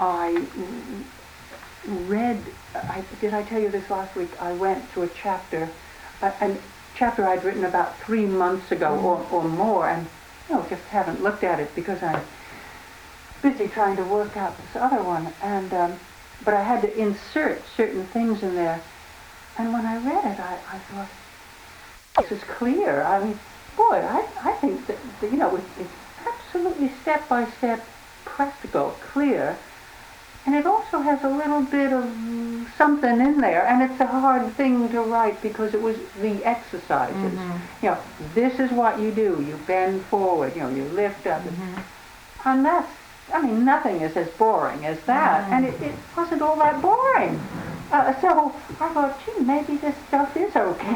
I read, did I tell you this last week? I went to a chapter I'd written about 3 months ago or more, and just haven't looked at it because I'm busy trying to work out this other one. And but I had to insert certain things in there, and when I read it, I thought, this is clear. I mean, boy, I think that it's absolutely step-by-step, practical, clear. And it also has a little bit of something in there, and it's a hard thing to write because it was the exercises. Mm-hmm. This is what you do. You bend forward, you lift up. Mm-hmm. And that's, nothing is as boring as that. Mm-hmm. And it wasn't all that boring. So I thought, gee, maybe this stuff is okay.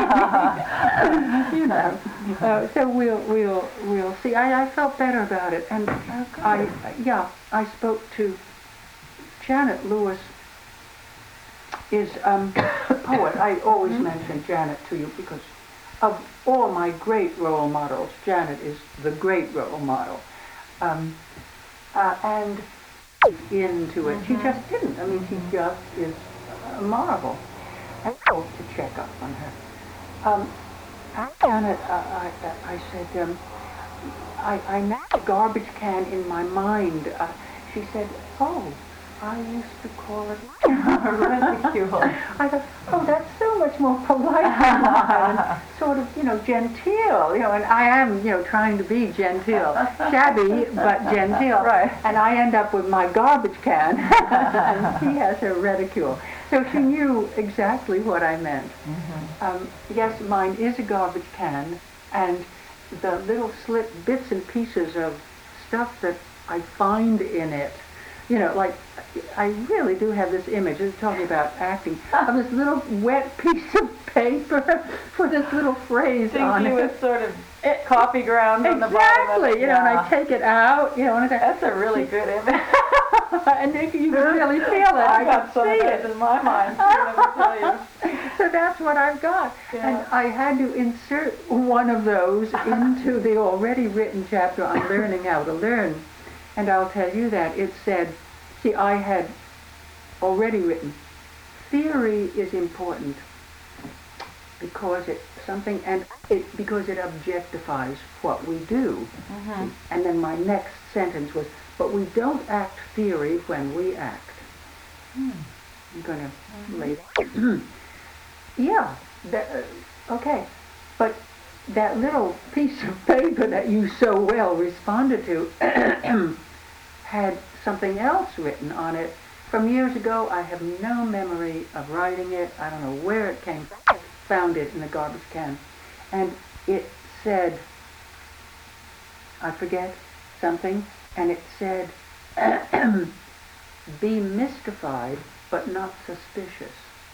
So we'll see. I felt better about it. And I spoke to Janet Lewis is a poet. I always mention Janet to you because of all my great role models, Janet is the great role model. And into it. She just didn't. She just is a marvel. I hope to check up on her. Janet, I said, I met a garbage can in my mind. She said, oh, I used to call it ridicule. I thought, oh, that's so much more polite than mine. Sort of, genteel, and I am, trying to be genteel. Shabby, but genteel. Right. And I end up with my garbage can, and she has her ridicule. So she knew exactly what I meant. Mm-hmm. Yes, mine is a garbage can, and the little slit bits and pieces of stuff that I find in it, like I really do have this image, this is talking about acting, of this little wet piece of paper with this little phrase on it. With sort of coffee grounds on the bottom of it. Exactly, and I take it out, and that's a really good image. And you can really feel it. I got some of it in my mind, let me tell you. So that's what I've got. Yeah. And I had to insert one of those into the already written chapter on learning how to learn. And I'll tell you that it said, see, I had already written, theory is important because it's something, because it objectifies what we do. Mm-hmm. And then my next sentence was, but we don't act theory when we act. I'm going to lay that. Yeah, okay. But that little piece of paper that you so well responded to had something else written on it from years ago. I have no memory of writing it. I don't know where it came from. I found it in a garbage can. And it said, I forget something, and it said, be mystified but not suspicious.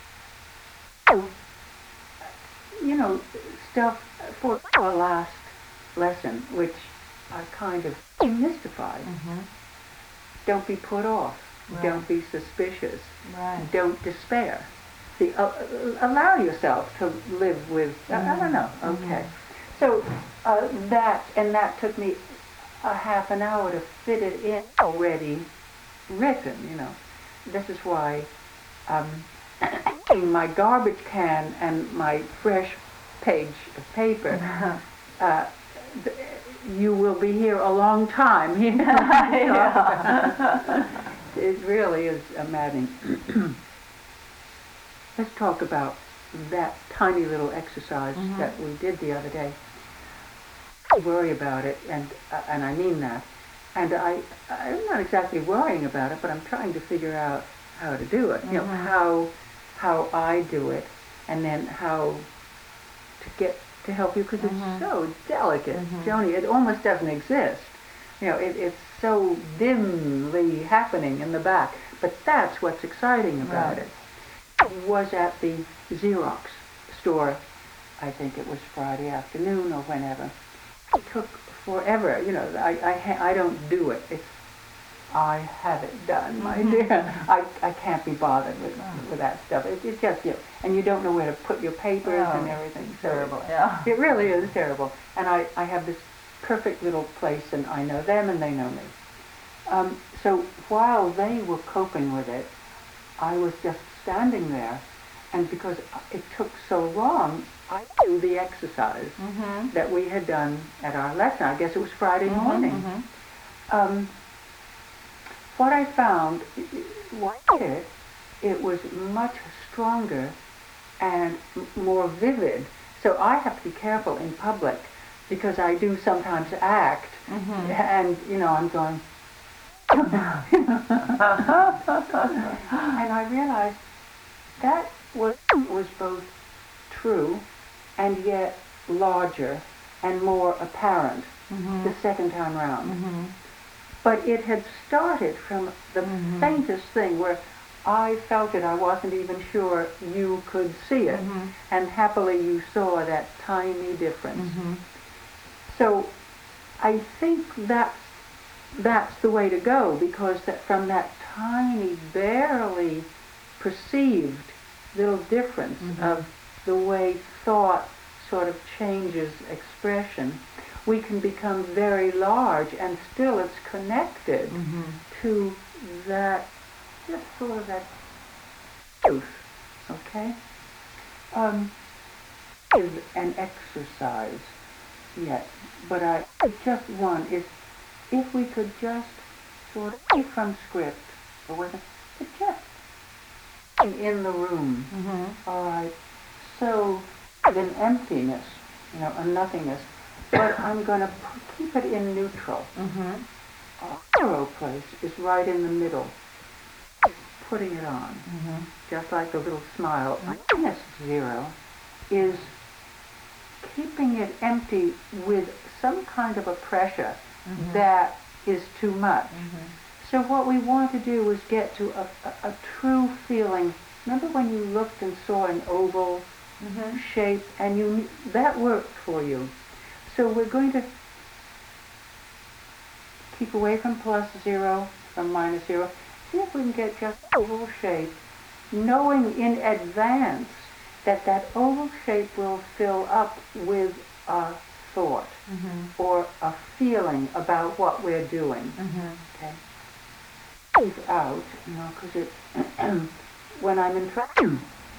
Stuff for our last lesson, which I kind of mystified. Mm-hmm. Don't be put off. Right. Don't be suspicious. Right. Don't despair. See, allow yourself to live with, I don't know, okay. Mm-hmm. So that took me a half an hour to fit it in already written, This is why my garbage can and my fresh page of paper, you will be here a long time. It really is maddening. Let's talk about that tiny little exercise that we did the other day. I worry about it, and I mean that. And I'm not exactly worrying about it, but I'm trying to figure out how to do it. How I do it, and then how to get to help you, because it's so delicate, Joni. It almost doesn't exist. It's so dimly happening in the back. But that's what's exciting about it. I was at the Xerox store, I think it was Friday afternoon or whenever. It took forever. I don't do it. I have it done, my dear. I can't be bothered with that stuff. It's just, and you don't know where to put your papers and everything. It's terrible, yeah. It really is terrible. And I have this perfect little place, and I know them and they know me. So while they were coping with it, I was just standing there, and because it took so long, I do the exercise that we had done at our lesson. I guess it was Friday morning. What I found, it was much stronger and more vivid. So I have to be careful in public because I do sometimes act, and I'm going, and I realized that was both true and yet larger and more apparent the second time round. But it had started from the faintest thing where I felt it. I wasn't even sure you could see it. And happily you saw that tiny difference. So I think that's the way to go, because from that tiny, barely perceived little difference of the way thought sort of changes expression, we can become very large, and still it's connected to that, just sort of that truth, okay? Is an exercise yet, but just one is, if we could just sort of from script, or with but just in the room, all right, so an emptiness, a nothingness, but I'm going to keep it in neutral. Zero place is right in the middle, putting it on, just like a little smile. Minus zero is keeping it empty with some kind of a pressure that is too much. So what we want to do is get to a true feeling. Remember when you looked and saw an oval shape, and that worked for you. So we're going to keep away from plus zero, from minus zero. See if we can get just an oval shape, knowing in advance that that oval shape will fill up with a thought or a feeling about what we're doing. Okay. It's out, because it when I'm in trouble.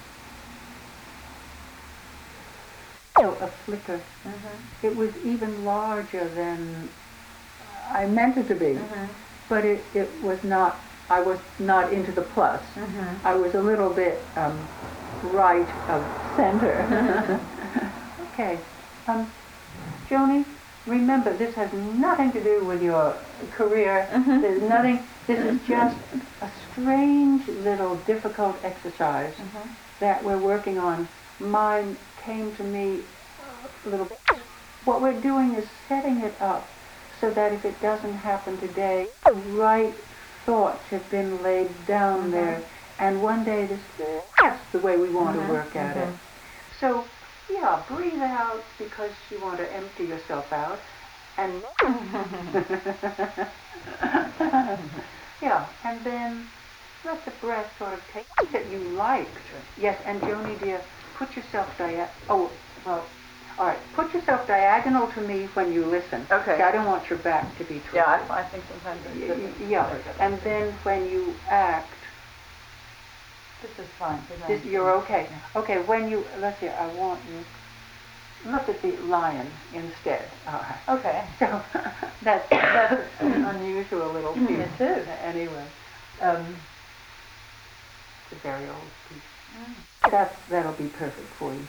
A flicker. It was even larger than I meant it to be, but it was not. I was not into the plus. I was a little bit right of center. Okay, Joni, remember this has nothing to do with your career. There's nothing. This is just a strange little difficult exercise that we're working on. Mine came to me a little bit. What we're doing is setting it up so that if it doesn't happen today, the right thoughts have been laid down there, and one day that's the way we want to work at it. So, yeah, breathe out because you want to empty yourself out, and yeah, and then let the breath sort of take that you liked. Yes, and Joni dear, put yourself put yourself diagonal to me when you listen. Okay. I don't want your back to be twisted. Yeah, I think sometimes it's yeah, and then when you act, this is fine. you're okay. Okay, when you, let's see, I want you, look at the lion instead. All right. Okay. So that's an unusual little piece. It is. Anyway, it's a very old piece. That'll be perfect for you.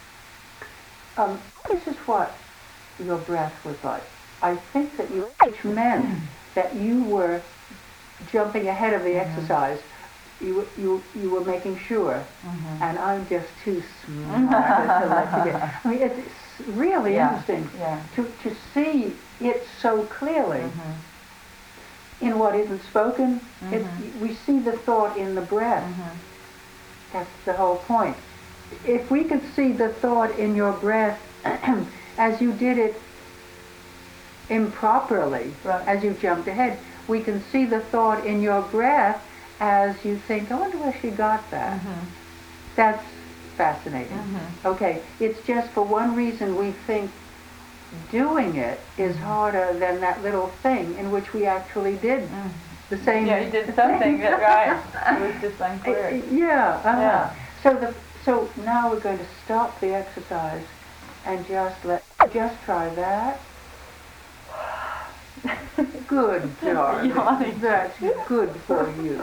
This is what your breath was like. I think that which meant that you were jumping ahead of the exercise. You were making sure, and I'm just too smart to let you get. I mean, it's really interesting to see it so clearly in what isn't spoken. We see the thought in the breath. That's the whole point. If we could see the thought in your breath as you did it improperly, as you jumped ahead, we can see the thought in your breath as you think, I wonder where she got that. That's fascinating. Okay, it's just for one reason we think doing it is harder than that little thing in which we actually did the same. Yeah, you did something that right. It was just unclear. Yeah. Yeah. So now we're going to stop the exercise and just try that. Good, darling. That's good for you.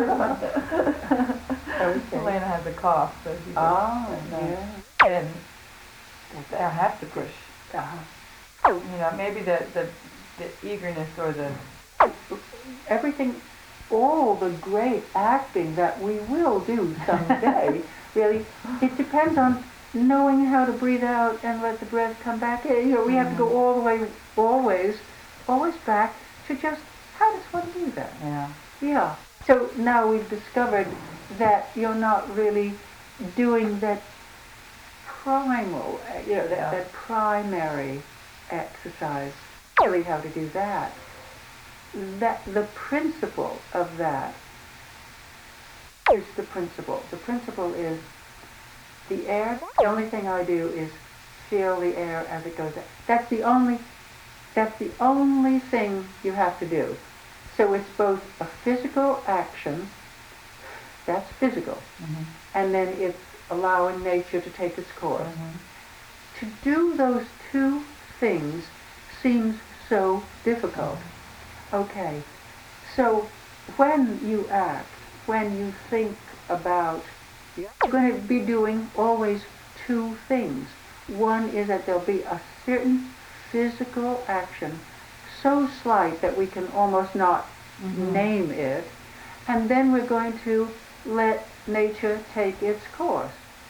Okay. Elena has a cough, so she just, yeah. and I have to push. You know, maybe the eagerness or the everything, all the great acting that we will do someday, really, it depends on knowing how to breathe out and let the breath come back in. You know, we have to go all the way, always back to just, how does one do that? yeah. Yeah. So now we've discovered that you're not really doing that primal, that primary exercise. Really how to do that. That the principle of that is the principle. The principle is the air. The only thing I do is feel the air as it goes out. That's the only thing you have to do. So it's both a physical action, that's physical, and then it's allowing nature to take its course. To do those two things seems so difficult. Okay, so when you act, when you think about, you're going to be doing always two things. One is that there'll be a certain physical action so slight that we can almost not name it, and then we're going to let nature take its course.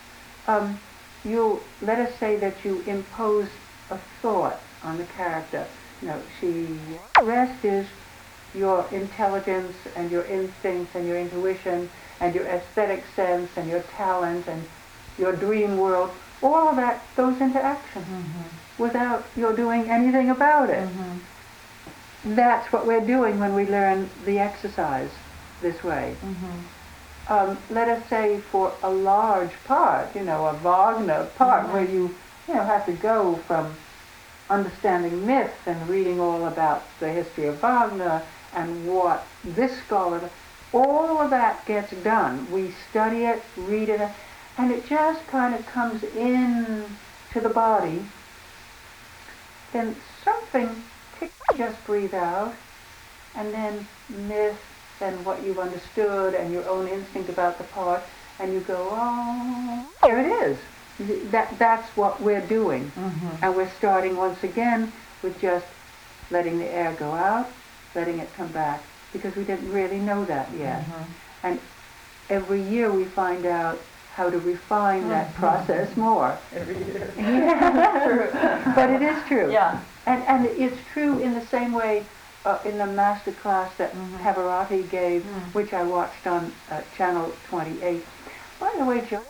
Let us say that you impose a thought on the character. The rest is your intelligence and your instincts and your intuition and your aesthetic sense and your talent and your dream world. All of that goes into action without your doing anything about it. That's what we're doing when we learn the exercise this way. Let us say for a large part, a Wagner part, where you have to go from understanding myth and reading all about the history of Wagner and what this scholar, all of that gets done. We study it, read it, and it just kind of comes in to the body. Then something, just breathe out, and then myth and what you've understood and your own instinct about the part, and you go, oh, there it is. That's what we're doing. And we're starting once again with just letting the air go out, letting it come back, because we didn't really know that yet. And every year we find out how to refine that process more. Every year. Yeah. But it is true. Yeah. And it's true in the same way in the master class that Pavarotti gave, which I watched on Channel 28. By the way, Joe,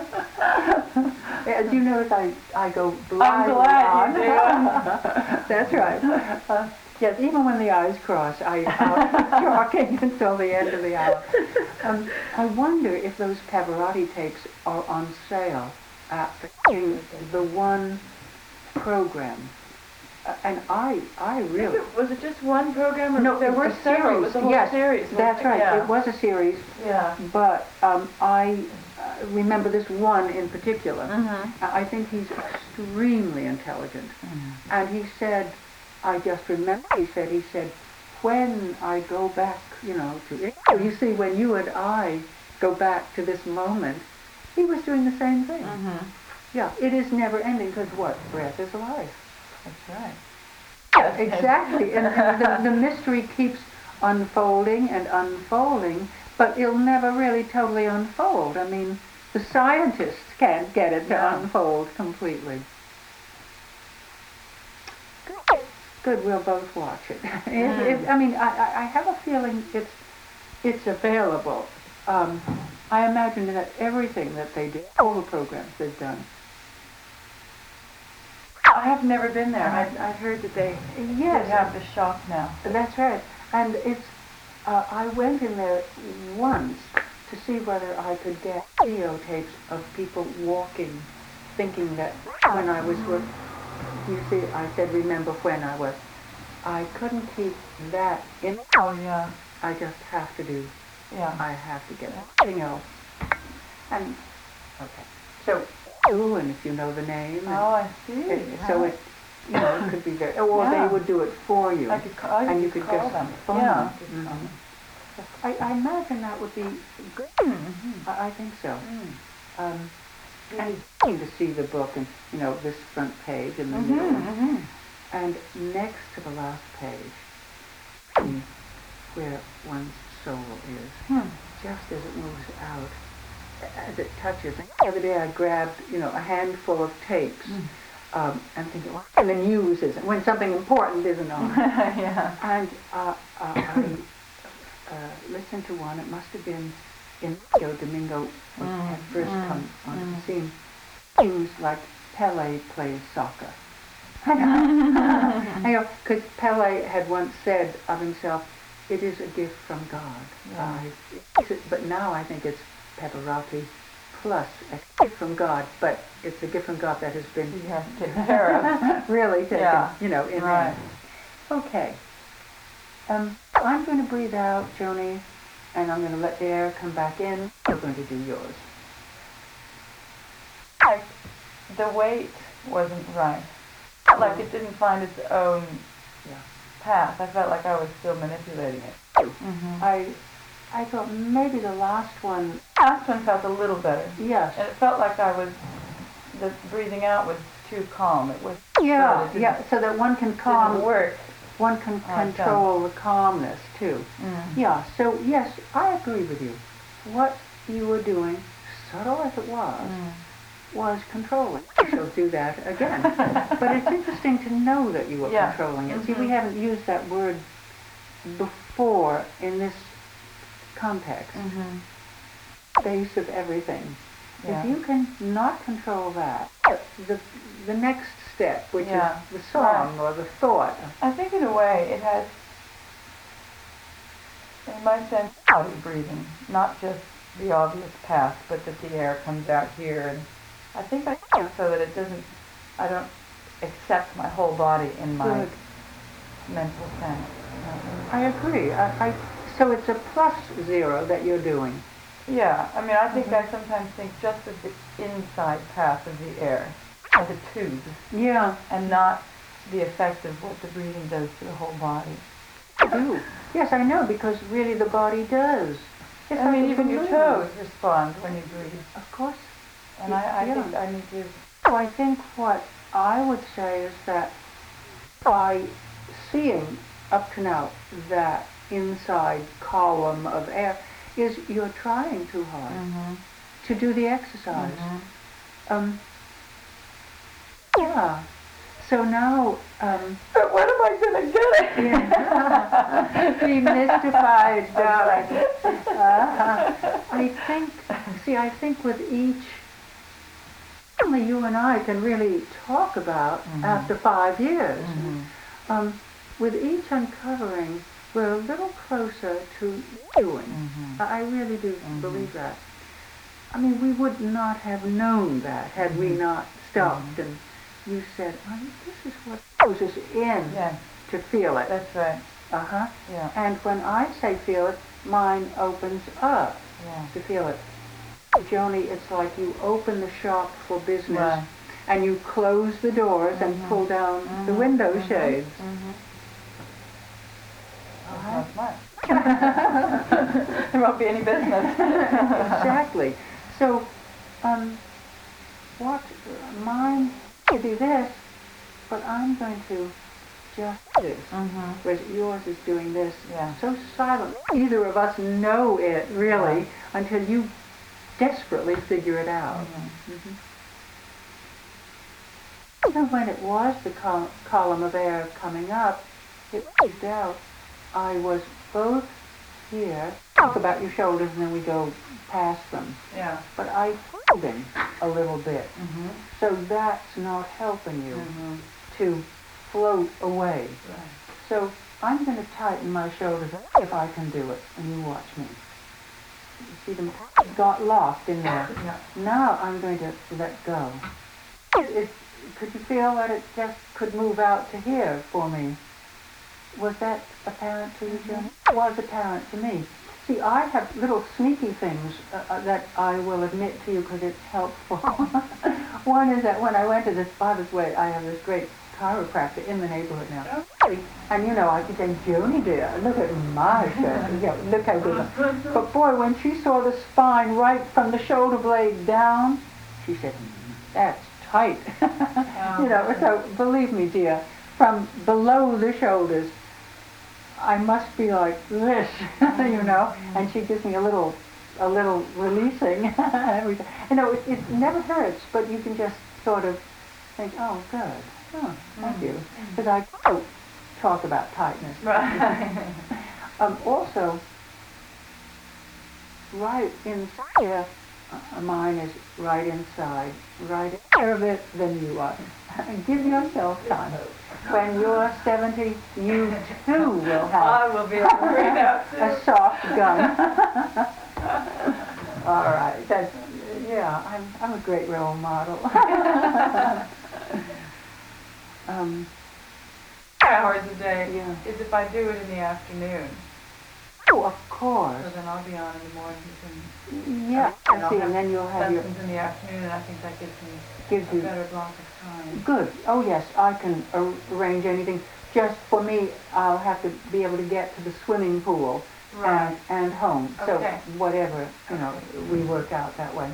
as you notice, I go blindly on. I'm glad you do. That's right. Yes, even when the eyes cross, I'm talking until the end of the hour. I wonder if those Pavarotti tapes are on sale at the one program. And I really... Was it just one program? Or No, there were several. It was a whole series. That's right. Yeah. It was a series. Yeah. But I remember this one in particular. I think he's extremely intelligent. And he said, I just remember, he said, when I go back, to... You see, when you and I go back to this moment, he was doing the same thing. Yeah, it is never ending, because what? Breath is life. That's right. Yeah, exactly. And the mystery keeps unfolding and unfolding, but it'll never really totally unfold. I mean, the scientists can't get it to unfold completely. Good, we'll both watch it. I have a feeling it's available. I imagine that everything that they do, all the programs they've done. I have never been there. I've heard that they have the shop now. That's right. And it's, I went in there once to see whether I could get videotapes of people walking, thinking that when I was with, You see, I said remember when I couldn't keep that in. Oh, yeah. I just have to do, Yeah. I have to get everything else. And, okay. So, and if you know the name. Oh, I see. So it, it could be very, or Yeah. they would do it for you. I could call, and you could call just them. phone Yeah. them. I imagine that would be good. Mm-hmm. I think so. Mm. And to see the book and, this front page in the Mm-hmm. middle. Mm-hmm. And next to the last page, where one's soul is, just as it moves out, as it touches. The other day I grabbed, a handful of tapes and thinking, and the news isn't, when something important isn't on. Yeah. And I listened to one, it must have been in Domingo had first come on the scene. News like Pele plays soccer. Because Pele had once said of himself, it is a gift from God. Yeah. But now I think it's Pavarotti plus a gift from God, but it's a gift from God that has been taken care of. really taken, in right. there. Okay. I'm going to breathe out, Joni, and I'm going to let the air come back in. You're going to do yours. The weight wasn't right. Like it didn't find its own path. I felt like I was still manipulating it. Mm-hmm. I thought maybe the last one felt a little better. Yes. And it felt like the breathing out was too calm. It was so that one can calm. Didn't work. One can control the calmness too. Yeah. So yes, I agree with you. What you were doing, subtle as it was controlling. She'll do that again. But it's interesting to know that you were controlling it. See, we haven't used that word before in this context. Base of everything. If you can not control that, the next step, which is the song or the thought. I think in a way it has, in my sense, body breathing, not just the obvious path, but that the air comes out here. And I think so that I don't accept my whole body in my mental sense. I agree. So it's a plus zero that you're doing. Yeah, I mean, I think I sometimes think just of the inside path of the air, the tube. Yeah. And not the effect of what the breathing does to the whole body. Yes, I know, because really the body does. Yes, I mean, even your toes respond when you breathe. Of course. And I think I need to... So I think what I would say is that by seeing up to now that inside column of air, is you're trying too hard to do the exercise. Yeah. So now... but when am I going to get it? Yeah. Be mystified, darling. I think with each... Only you and I can really talk about after 5 years. With each uncovering, we're a little closer to doing. I really do believe that. I mean, we would not have known that had we not stopped and you said, this is what goes us in to feel it. That's right. Yeah. And when I say feel it, mine opens up to feel it. Joni, it's like you open the shop for business and you close the doors and pull down the window shades. That's not smart. There won't be any business. Exactly. So, mine could be this, but I'm going to just this. Whereas yours is doing this so silent. Neither of us know it really until you desperately figure it out. So when it was the column of air coming up, it was out. I was both here, talk about your shoulders and then we go past them. Yeah. But I pulled them a little bit. So that's not helping you to float away. Right. So I'm going to tighten my shoulders if I can do it, and you watch me. You see them got locked in there. Now I'm going to let go. It's could you feel that it just could move out to here for me? Was that apparent to you, Johnny? It was apparent to me. See, I have little sneaky things that I will admit to you because it's helpful. One is that when I went to this, by this way, I have this great chiropractor in the neighborhood now. And you know, I could say, Joni dear, look at my shirt. You know, look how good. But boy, when she saw the spine right from the shoulder blade down, she said, that's tight. You know, so believe me, dear, from below the shoulders, I must be like this, you know, and she gives me a little releasing. You know, it never hurts, but you can just sort of think, oh, good, oh, thank you, because I don't talk about tightness. Right. Also, right inside here, mine is right inside, right there of it, then you are. Give yourself time. When you're 70, you too will have I will be able to bring out too. a soft gun. All right. That's, yeah, I'm a great role model. Hours a day Yeah. is if I do it in the afternoon. Oh, of course. So then I'll be on in the mornings Yeah, and I I'll see. have And then you'll have your lessons in the afternoon, and I think that gives me gives a you better block of time. good. Oh yes, I can arrange anything. Just for me, I'll have to be able to get to the swimming pool Right. and home. So Okay. whatever, you know, we work out that way.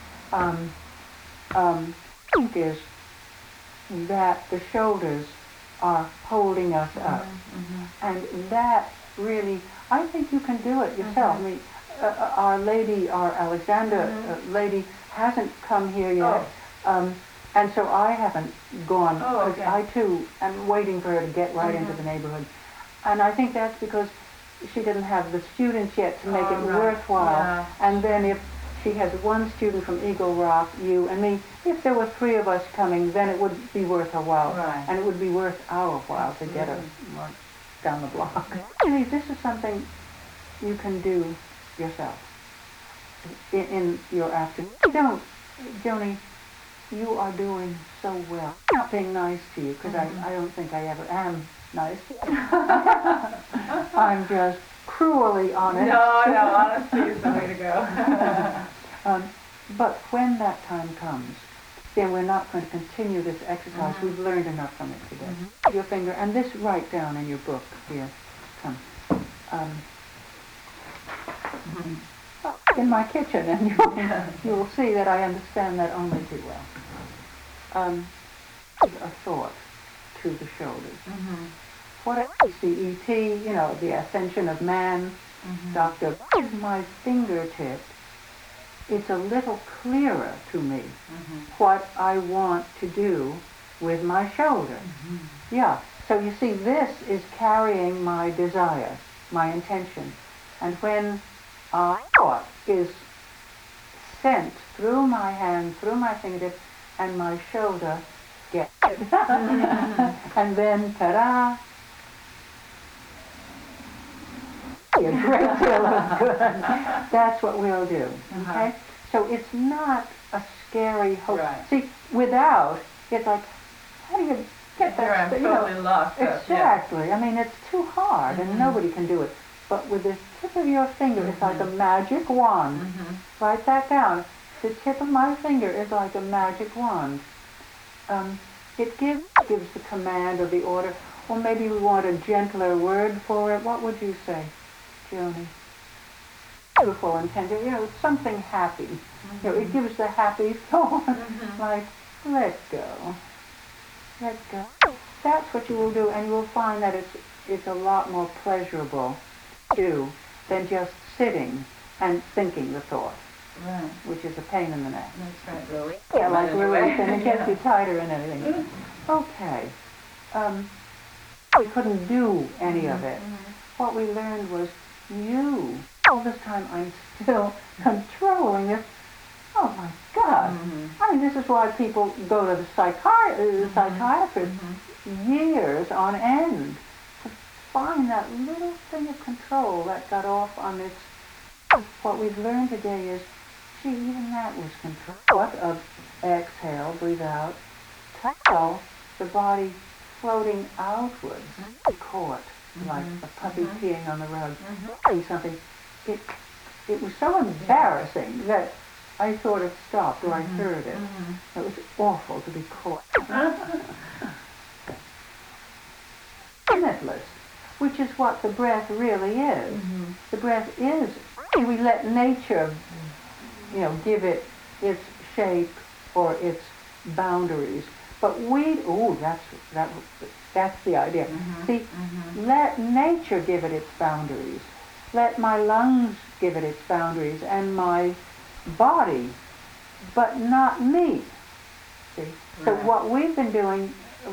Think is that the shoulders are holding us up, and that really, I think you can do it yourself. I mean, Our Lady, our Alexander lady, hasn't come here yet, and so I haven't gone. Oh, okay. I too am waiting for her to get right into the neighborhood, and I think that's because she didn't have the students yet to make it right. worthwhile. Yeah. And then if she has one student from Eagle Rock, you and me, if there were 3 of us coming, then it would be worth her while. Right. And it would be worth our while to get her down the block. Really, this is something you can do yourself in your afternoon. Don't, Joni, you are doing so well. I'm not being nice to you, because I don't think I ever am nice. I'm just cruelly honest. No, honesty is the way to go. But when that time comes, then we're not going to continue this exercise. We've learned enough from it today. Your finger, and this write down in your book here. Come. In my kitchen, and you'll see that I understand that only too well. A thought to the shoulders. What is the E.T., you know, the ascension of man, Dr. Is my fingertip, it's a little clearer to me what I want to do with my shoulder. Yeah, so you see, this is carrying my desire, my intention. And when a thought is sent through my hand, through my fingertip, and my shoulder gets it. And then, ta-da, a great deal of good. That's what we'll do, okay? So it's not a scary hope. Right. See, without, it's like, how do you get Here that? I'm totally lost. Exactly. I mean, it's too hard, and nobody can do it. But with the tip of your finger, it's like a magic wand. Write that down. The tip of my finger is like a magic wand. It gives the command or the order, or maybe we want a gentler word for it. What would you say, Joni? Beautiful and tender, you know, something happy. You know, it gives the happy thought, like, let go. Let go. That's what you will do, and you will find that it's a lot more pleasurable to do than just sitting and thinking the thought, Right. which is a pain in the neck. That's right, really. Yeah, like release, and it gets you tighter and everything. Okay. We couldn't do any of it. What we learned was you. All this time I'm still controlling it. Oh my God. I mean, this is why people go to the psychiatrist years on end to find that little thing of control that got off on this. What we've learned today is, gee, even that was control. What of exhale, breathe out, tail, the body floating outwards, caught, like a puppy peeing on the rug, something. It was so embarrassing that I sort of stopped, or I heard it. It was awful to be caught. Limitless, which is what the breath really is. The breath is, we let nature, give it its shape or its boundaries. But that's the idea. See, let nature give it its boundaries. Let my lungs give it its boundaries and my body, but not me. See? Right. So what you've been doing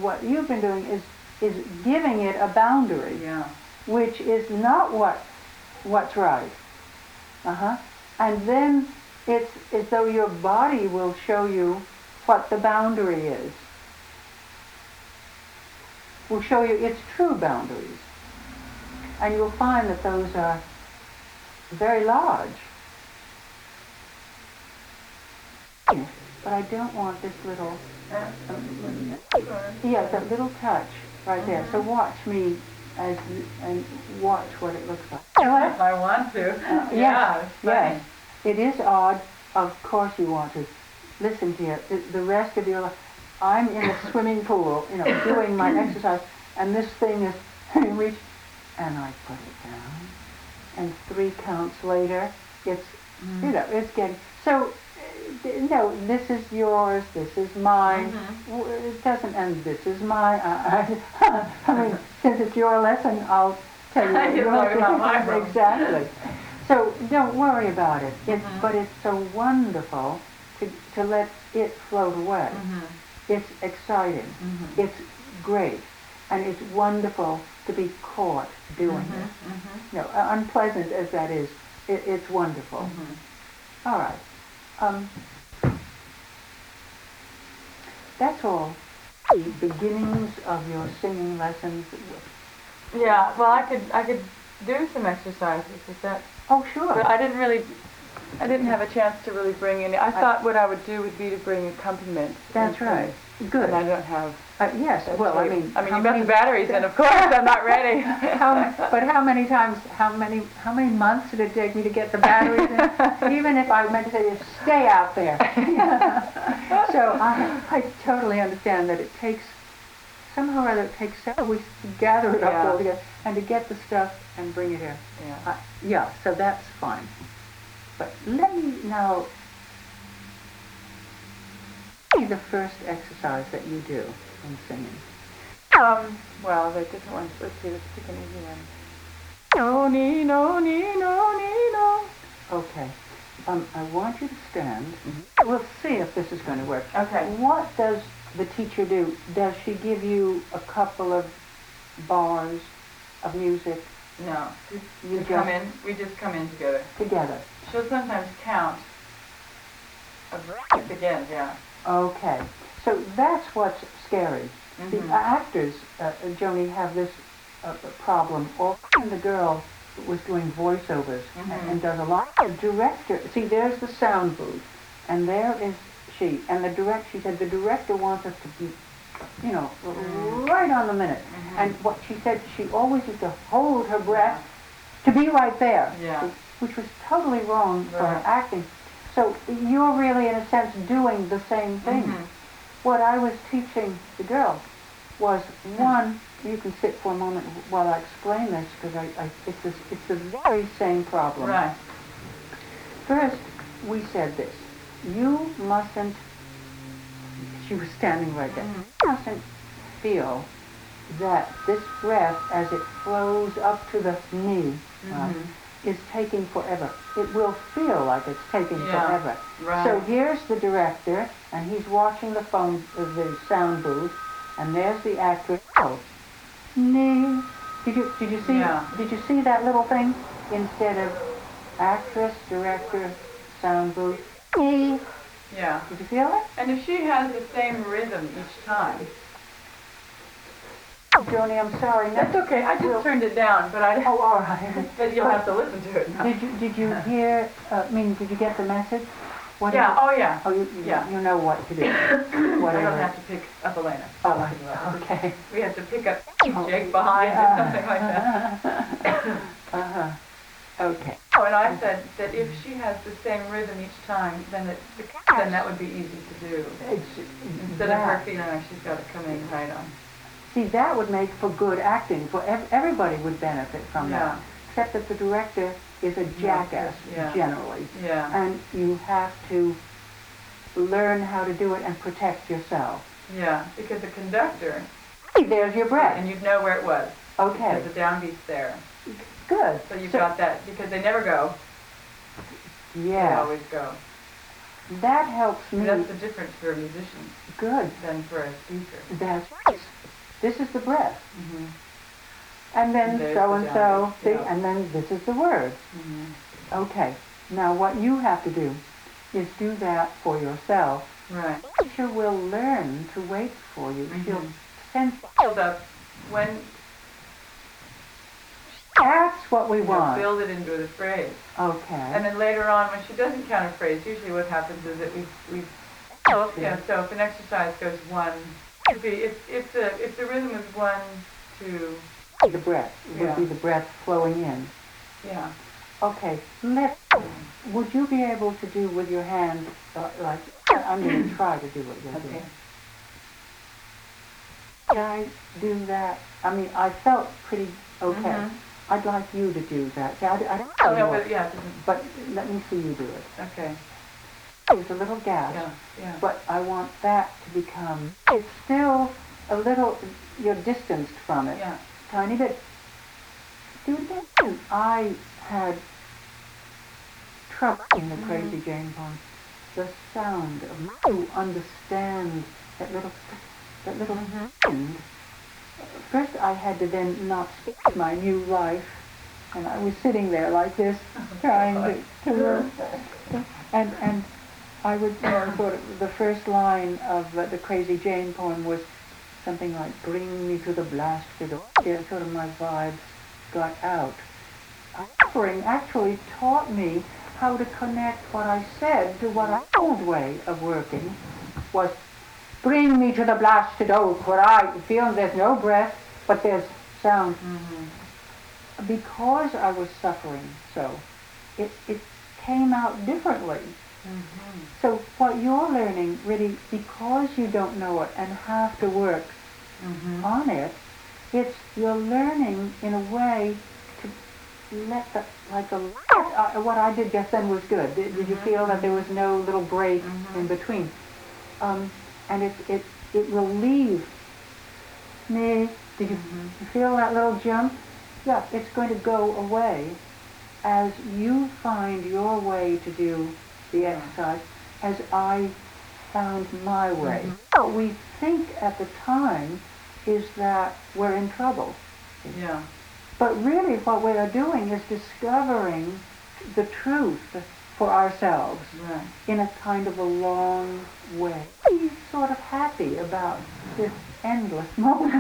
is giving it a boundary, which is not what's right. And then it's as though your body will show you what the boundary is. Will show you its true boundaries. And you'll find that those are very large. But I don't want this little, that little touch right there. So watch me and watch what it looks like. If I want to. Yes. It is odd. Of course you want to. Listen to the rest of your life. I'm in a swimming pool, doing my exercise, and this thing is reach, and I put it down, and 3 counts later, it's it's getting so. No, this is yours. This is mine. It doesn't, and this is mine. I mean, since it's your lesson, I'll tell you what you're about my problem. Exactly. So don't worry about it. But it's so wonderful to let it float away. It's exciting. It's great. And it's wonderful to be caught doing it. Unpleasant as that is, it's wonderful. All right. That's all. The beginnings of your singing lessons. Yeah, well, I could do some exercises. Is that? Oh, sure. But I didn't have a chance to really bring any. I thought what I would do would be to bring accompaniment. That's right. Good. And I don't have. Yes. Well, I mean, you've got the batteries, and of course I'm not ready. But how many times? How many months did it take me to get the batteries in? Even if I meant to say, stay out there. So I totally understand that it takes somehow or other it takes several weeks to gather it up all together and to get the stuff and bring it here. So that's fine. But let me now see the first exercise that you do in singing. Well, the different ones. Let's see, let's pick an easy one. No, ni, no, ni, no, ni, no. Okay. I want you to stand. We'll see if this is going to work. Okay. What does the teacher do? Does she give you a couple of bars of music? No. We just come in together. Together. She'll sometimes count. Again, Okay. So that's what's scary. The actors, Joni, have this problem. Often the girl was doing voiceovers and does a lot. The director, see, there's the sound booth, and there is she. And she said the director wants us to be, right on the minute. And what she said, she always used to hold her breath to be right there, which was totally wrong for her acting. So you're really, in a sense, doing the same thing. What I was teaching the girls was, one, you can sit for a moment while I explain this, because it's the very same problem. Right. First, we said this. You mustn't, she was standing right there, you mustn't feel that this breath, as it flows up to the knee, is taking forever. It will feel like it's taking forever. Right. So here's the director, and he's watching the sound booth, and there's the actress. Oh, knee. Did you see? Yeah. Did you see that little thing? Instead of actress, director, sound booth, knee. Yeah. Did you feel it? And if she has the same rhythm each time. Oh, Joni, I'm sorry. That's okay. I just turned it down, but I. Oh, all right. But you'll have to listen to it now. Did you hear? Did you get the message? What Yeah, is it? oh yeah. Oh, Yeah. you know what to do. I Whatever. don't have to pick up Elena. Oh, okay. We have to pick up Oh, Jake behind yeah. or something like that. Uh-huh. Okay. Oh, and I said that if she has the same rhythm each time, then that would be easy to do. Instead of her feeling like she's got to come in right on. See, that would make for good acting. For everybody would benefit from Yeah. that. Except that the director is a jackass, Yeah. generally. Yeah. And you have to learn how to do it and protect yourself. Yeah, because the conductor, Hey, there's your breath. and you'd know where it was. Okay. Because the downbeat's there. Good. So you've got that, because they never go. They Yeah. always go. That helps me. And that's the difference for a musician Good. than for a speaker. That's right. This is the breath. Mm-hmm. And then There's so the and so, downbeat, see, yeah. and then this is the word. Mm-hmm. Okay. Now what you have to do is do that for yourself. Right. The teacher will learn to wait for you. Mhm. She'll sense Build up when that's what we want. build it into the phrase. Okay. And then later on, when she doesn't count a phrase, usually what happens is that we so if an exercise goes one, if the rhythm is 1, 2, the breath would Yeah. be the breath flowing in. yeah. Okay. Would you be able to do with your hand like I'm going to try to do what you're Okay. doing. Can I do that? I mean, I felt pretty okay. Mhm. I'd like you to do that. See, I don't Oh, know no, what- but yeah, it doesn't- but let me see you do it. okay. There's a little gas, Yeah, yeah. but I want that to become, it's still a little, you're distanced from it, Yeah. tiny bit. Do that. I had trouble in the Crazy Jane poem. The sound of to understand that little sound. First I had to then not speak my new life, and I was sitting there like this, trying to and I would sort of, the first line of the Crazy Jane poem was something like, bring me to the blasted, yeah, sort of my vibes got out. Suffering actually taught me how to connect what I said to what my old way of working was, bring me to the blasted oak where I feel there's no breath, but there's sound. Mm-hmm. Because I was suffering so, it came out differently. Mm-hmm. So what you're learning, really, because you don't know it and have to work Mm-hmm. on it, you're learning in a way to let the, like a, what I did just then was good. Did you feel that there was no little break in between? And it will leave me. Did you feel that little jump? Yeah, it's going to go away as you find your way to do the exercise, as I found my way. What we think at the time is that we're in trouble. Yeah. But really what we are doing is discovering the truth for ourselves Right. in a kind of a long way. Be sort of happy about this endless moment.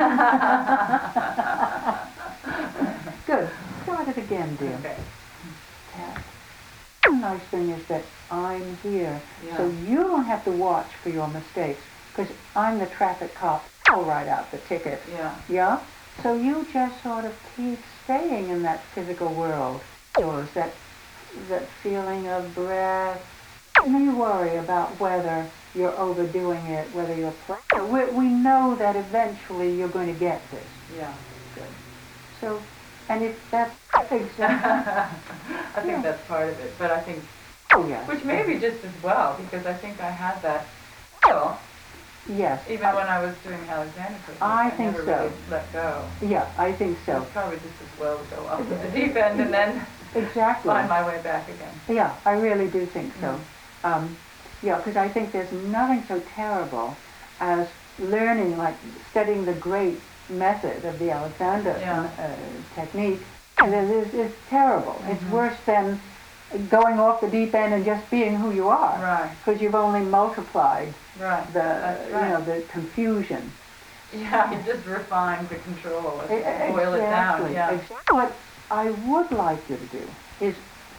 Good. Start it again, dear. Okay. Tap. The nice thing is that I'm here, Yeah. so you don't have to watch for your mistakes, because I'm the traffic cop. I'll write out the ticket. Yeah. Yeah? So you just sort of keep staying in that physical world. Yours, that feeling of breath. Don't you worry about whether you're overdoing it, whether you're we know that eventually you're going to get this. Yeah. Good. So, and if that's exactly. I think that's part of it, but I think, Oh, yeah. which may be just as well, because I think I had that skill, Yes. even when I was doing Alexander Technique. I think never so. really let go. Yeah, I think So so. it's probably just as well to go off of the deep end and then Exactly. find my way back again. Yeah, I really do think so. Yeah, because I think there's nothing so terrible as learning, like studying the great method of the Alexander technique. And it's terrible. It's worse than going off the deep end and just being who you are. Right. Because you've only multiplied Right. That's right. the confusion. Yeah, you just refined the control, boil it down. Exactly. Yeah. Exactly. What I would like you to do is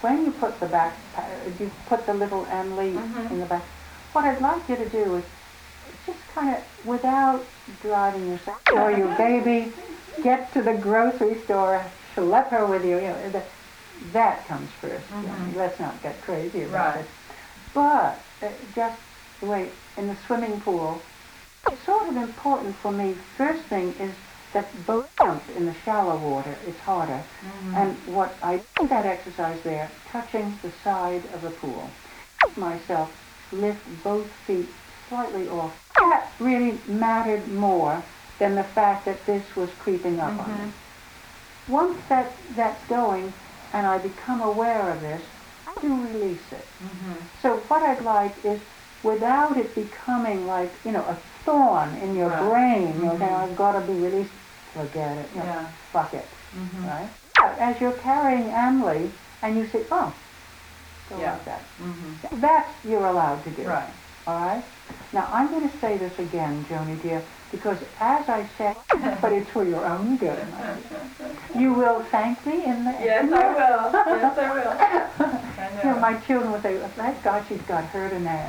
when you put the back, you put the little Emily in the back, what I'd like you to do is just kind of, without driving yourself or your baby, get to the grocery store, schlep her with you. You know, that comes first. You know, let's not get crazy about it. But just wait, in the swimming pool, it's sort of important for me. First thing is that both jump in the shallow water. It's harder. And what I do that exercise there, touching the side of the pool, myself lift both feet slightly off. That really mattered more than the fact that this was creeping up on me. Once that's going, and I become aware of this, I do release it. So what I'd like is, without it becoming like, you know, a thorn in your brain, you know, I've got to be released, forget it, you know, fuck it, right? As you're carrying Emily, and you say, oh, go like that. That's you're allowed to do. Right. All right? Now, I'm going to say this again, Joni dear, because as I said, but it's for your own good. You will thank me in the end. Yes, I will. Yes, I will. I know. You know, my children will say, thank God she's got her to nag.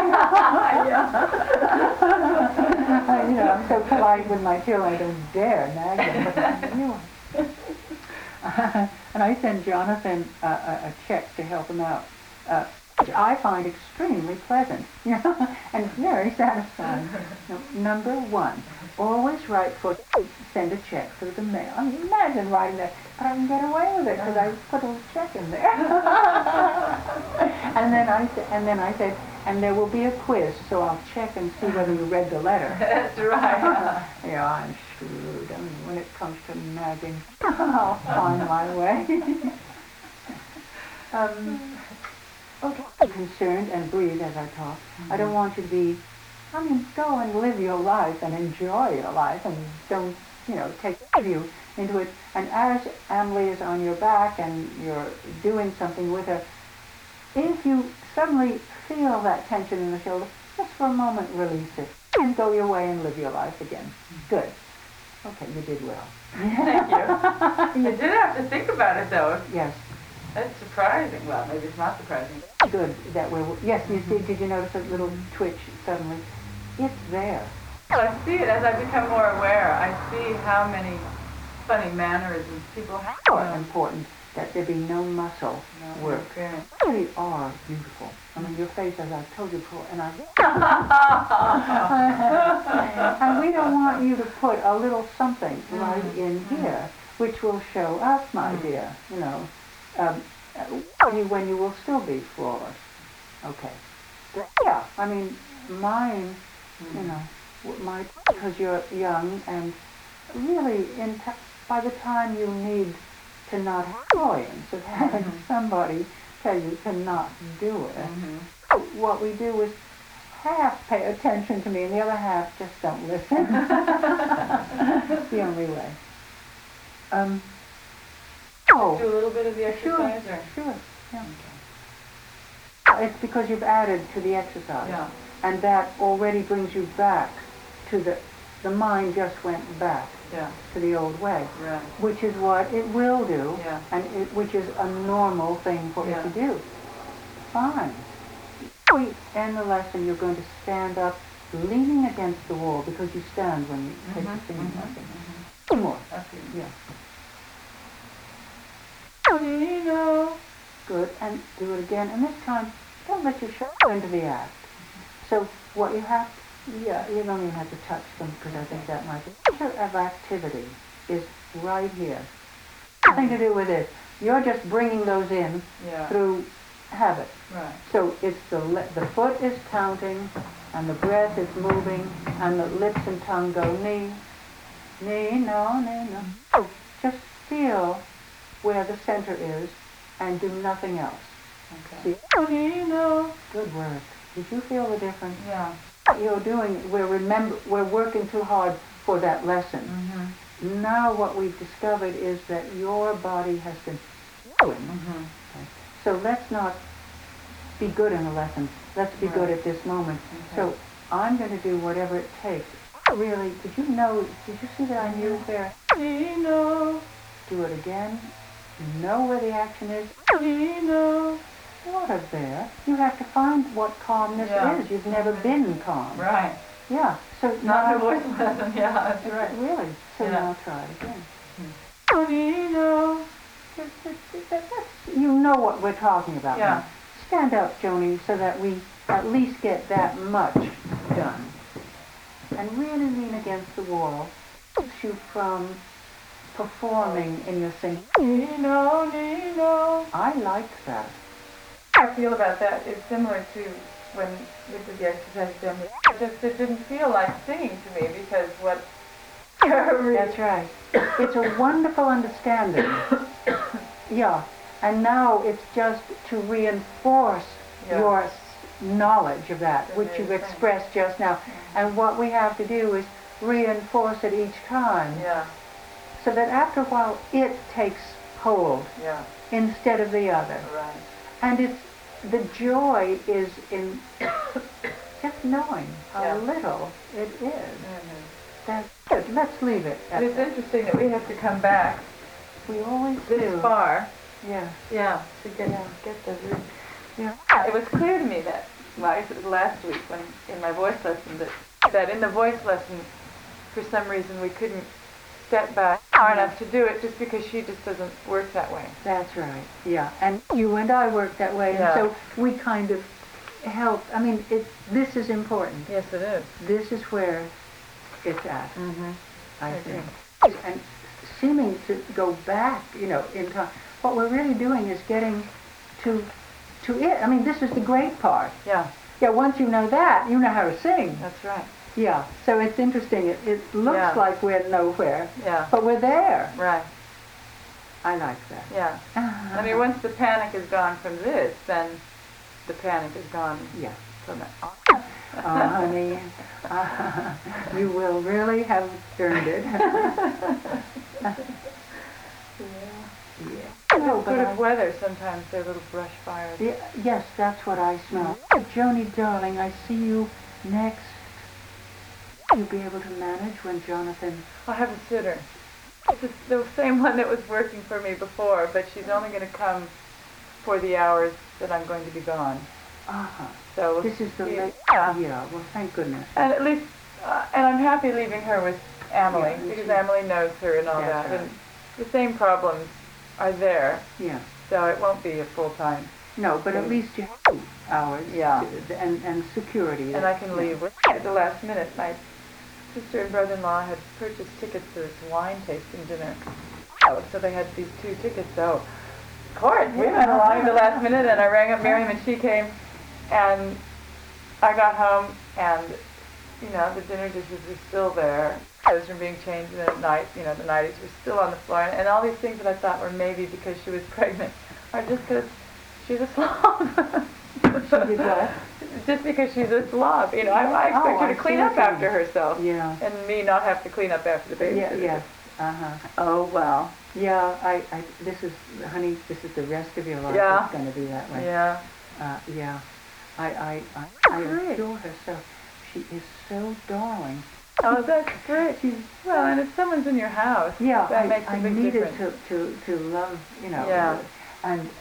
You know, I'm so polite with my children, I don't dare nag them. But and I send Jonathan a check to help him out, which I find extremely pleasant, you know, and very satisfying. Number one, always write send a check through the mail. I mean, imagine writing that, but I can get away with it because I put a check in there. and then I said, and there will be a quiz, so I'll check and see whether you read the letter. That's right. Yeah, I'm shrewd. I mean, when it comes to nagging, I'll find my way. Okay, be concerned and breathe as I talk. I don't want you to be, I mean, go and live your life and enjoy your life and don't, you know, take you into it. And as Emily is on your back and you're doing something with her, if you suddenly feel that tension in the shoulder, just for a moment release it and go your way and live your life again. Good. Okay, you did well. Thank you. I did have to think about it though. Yes. That's surprising. Well, maybe it's not surprising. Good that we're, yes, you see, did you notice a little twitch suddenly? It's there. Well, I see it as I become more aware. I see how many funny mannerisms people have. It's important that there be no muscle work. Okay. You really are beautiful. I mean, your face, as I've told you before, and and we don't want you to put a little something right in here, which will show us, my dear, you know, when you will still be flawless. Okay. Yeah, I mean, mine, you know, because you're young and really, by the time you need to not have annoyance of having somebody tell you to not do it, what we do is half pay attention to me and the other half just don't listen. That's the only way. Do a little bit of the exercise? Sure. Yeah. Okay. It's because you've added to the exercise. Yeah. And that already brings you back to the mind just went back to the old way. Right. Which is what it will do, and which is a normal thing for it to do. Fine. We end the lesson, you're going to stand up leaning against the wall because you stand when you take the singing lesson. One more. Yeah. Good, and do it again, and this time, don't let your shoulder into the act. So what you have, you don't even have to touch them, because I think that might be. The center of activity is right here. Nothing to do with it. You're just bringing those in through habit. Right. So it's the foot is counting, and the breath is moving, and the lips and tongue go knee, no. So just feel where the center is, and do nothing else. Okay. See? Good work. Did you feel the difference? Yeah. What you're doing, we're working too hard for that lesson. Now what we've discovered is that your body has been doing. Okay. So let's not be good in the lesson. Let's be good at this moment. Okay. So I'm going to do whatever it takes. Really, did you see that I knew there? Do it again. know where the action is. Nino. Water there. You have to find what calmness is. You've never been calm. Right. Yeah. So Not a voice lesson. Yeah, that's right. Really. So Yeah. now try it again. Nino. You know what we're talking about Yeah. now. Stand up, Joni, so that we at least get that much done. And really lean against the wall. Keeps you from performing in your singing. Nino, Nino. I like that. I feel about that is similar to when we did the exercise down here. It didn't feel like singing to me because what... That's right. It's a wonderful understanding. Yeah. And now it's just to reinforce your knowledge of that, which you've expressed just now. And what we have to do is reinforce it each time. Yeah. So that after a while it takes hold instead of the other. Right. And it's the joy is in just knowing how little it is. Mm-hmm. That's good. Let's leave it. But it's interesting that we have to come back We always this do. far. Yeah. Yeah. To get the root. Yeah. It was clear to me that, well, I guess it was last week when in my voice lesson that in the voice lesson, for some reason we couldn't step back far enough to do it just because she just doesn't work that way. That's right. Yeah. And you and I work that way, and so we kind of help. I mean, this is important. Yes, it is. This is where it's at. Mm-hmm. I think. And seeming to go back, in time. What we're really doing is getting to it. I mean, this is the great part. Yeah. Yeah, once you know that, you know how to sing. That's right. Yeah, so it's interesting. It looks like we're nowhere, but we're there. Right. I like that. Yeah. I mean, once the panic is gone from this, then the panic is gone from it. Oh, honey, you will really have earned it. No, but of weather, sometimes they're little brush fires. Yes, that's what I smell. Joni, darling, I see you next. Will you be able to manage when Jonathan... I'll have a sitter. It's the same one that was working for me before, but she's only going to come for the hours that I'm going to be gone. Uh-huh. So this is the late... Yeah, well, thank goodness. And at least, and I'm happy leaving her with Emily, because Emily knows her and all that. Right. And the same problems are there. Yeah. So it won't be a full-time. No, but at least you have 2 hours and security. And I can leave at the last minute. My sister and brother-in-law had purchased tickets to this wine tasting dinner. So they had these 2 tickets. So, of course, we went along at the last minute, and I rang up Miriam, and she came. And I got home, and, the dinner dishes were still there. Clothes were being changed, and at night, the nighties were still on the floor. And all these things that I thought were maybe because she was pregnant are just because she's a slob. She did what? Just because she's a slob. I expect her to clean up after herself. Yeah. And me not have to clean up after the baby. Yes. Uh-huh. Oh, well. Yeah, honey, this is the rest of your life. Yeah. It's going to be that way. Yeah. Yeah. I adore her so. She is so darling. Oh, that's great. Well, and if someone's in your house, that makes a big difference. I needed to love, Yeah. And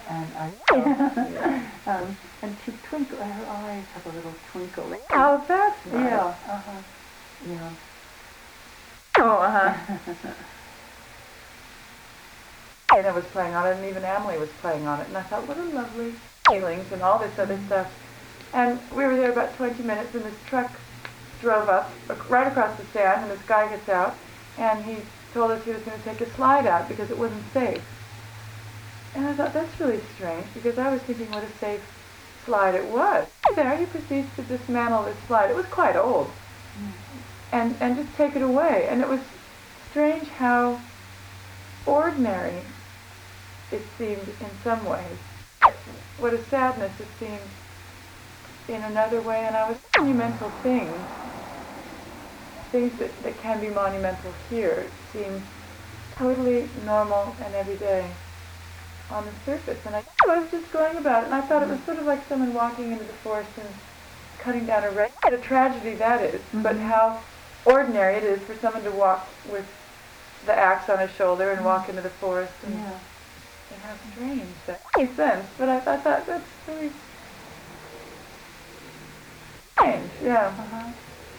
and she twinkle. Her eyes have a little twinkle. Oh, that's nice. Yeah. Uh-huh. Yeah. Oh, uh-huh. And I was playing on it, and even Emily was playing on it, and I thought, what a lovely feelings and all this other stuff. And we were there about 20 minutes, and this truck drove up right across the sand, and this guy gets out, and he told us he was going to take a slide out because it wasn't safe. And I thought, that's really strange, because I was thinking what a safe slide it was. There he proceeds to dismantle this slide. It was quite old. And just take it away. And it was strange how ordinary it seemed in some ways. What a sadness it seemed in another way. And I was monumental things that can be monumental here seem totally normal and everyday on the surface. And I was just going about it, and I thought it was sort of like someone walking into the forest and cutting down a red. What a tragedy that is, but how ordinary it is for someone to walk with the axe on his shoulder and walk into the forest and how strange that makes sense. But I thought that's really strange. Yeah. Uh-huh.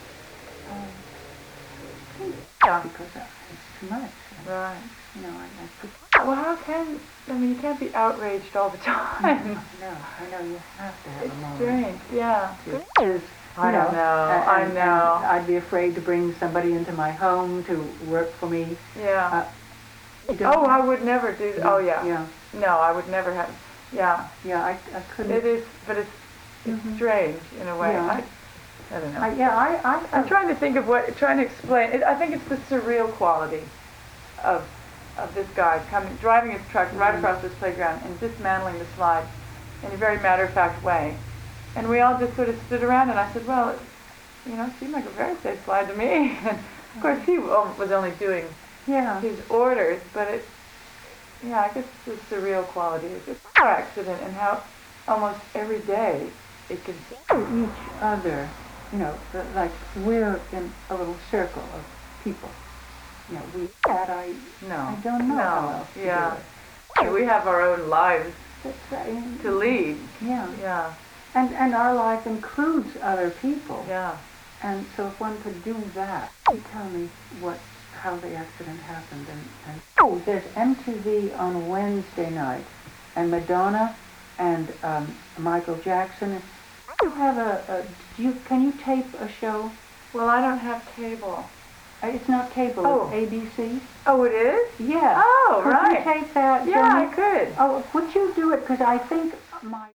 Yeah. Because it's too much. Right. You know, I could. Well, you can't be outraged all the time. I know you have to have It's a moment. strange, yeah. It is, I don't know, I know. And I'd be afraid to bring somebody into my home to work for me. Yeah. Oh, I would never do that. Oh, yeah. Yeah. No, I would never have, yeah. Yeah, I couldn't. It is, but it's strange in a way. Yeah. I don't know. I'm trying to think of trying to explain it. I think it's the surreal quality of this guy driving his truck right across this playground and dismantling the slide in a very matter-of-fact way. And we all just sort of stood around, and I said, well, it seemed like a very safe slide to me. And of course, he was only doing his orders, but I guess the surreal quality is a car accident and how almost every day it can to each other, like we're in a little circle of people. I don't know how else to do it. We have our own lives That's right. to lead. Yeah. Yeah. And our life includes other people. Yeah. And so if one could do that, you tell me how the accident happened. And there's MTV on Wednesday night, and Madonna and Michael Jackson. You have can you tape a show? Well, I don't have cable. It's not cable, it's ABC. Oh, it is? Yeah. Oh, right. Could you tape that? Yeah, I could. Oh, would you do it? Because I think my